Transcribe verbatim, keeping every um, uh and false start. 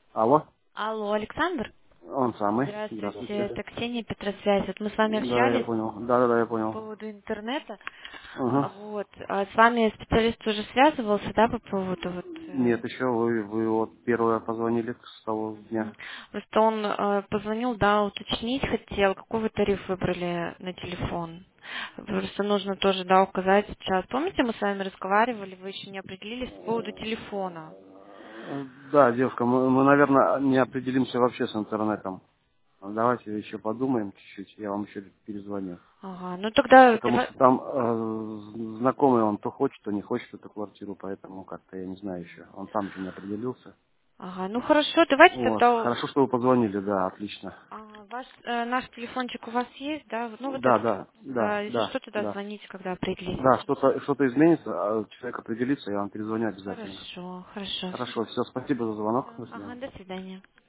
Алло, Алло, Александр? он самый. Здравствуйте, Здравствуйте. это Ксения Петросвязь. Вот мы с вами Да, я общались понял. Да, да, да, я по понял. поводу интернета. Угу. А, Вот. А с вами специалист уже связывался, да, по поводу вот... э, Нет, еще вы, вы вот первое позвонили с того мгм. дня. Просто он э, позвонил, да, уточнить хотел, какой вы тариф выбрали на телефон. Просто нужно тоже, да, указать сейчас. Помните, мы с вами разговаривали, вы еще не определились по поводу телефона? Э, Да, девушка, мы, мы, наверное, не определимся вообще с интернетом. Давайте еще подумаем чуть-чуть, я вам еще перезвоню. Ага, ну тогда Потому давай... что там э, знакомый, он то хочет, то не хочет эту квартиру, поэтому как-то я не знаю еще. Он там же не определился. Ага, ну хорошо, давайте Вот. тогда... Хорошо, что вы позвонили, да, отлично. А, ваш, э, наш телефончик у вас есть, да? Ну вот Да, этот, да, да, да, если да, что, тогда да. звоните, когда определитесь. Да, что-то что-то изменится, а человек определится, я вам перезвоню обязательно. Хорошо, хорошо, все. Хорошо, все, спасибо за звонок. Все, До ага, свидания. до свидания.